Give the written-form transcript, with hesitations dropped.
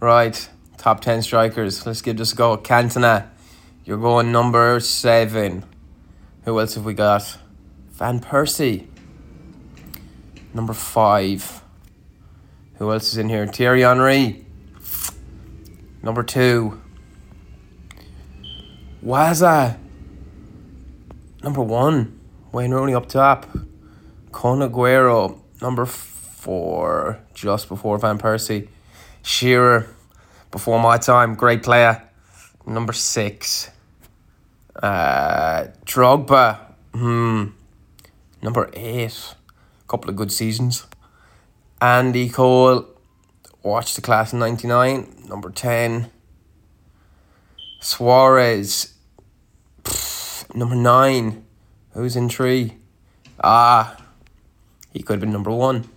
Right, top 10 strikers. Let's give this a go. Cantona, you're going number 7. Who else have we got? Van Persie, number 5. Who else is in here? Thierry Henry, number 2. Waza, number 1. Wayne Rooney up top. Kun Aguero, number 4, just before Van Persie. Shearer, before my time, great player, number 6. Drogba, number 8. Couple of good seasons. Andy Cole, watched the class in 99, number 10. Suarez, number 9. Who's in 3? He could have been number 1.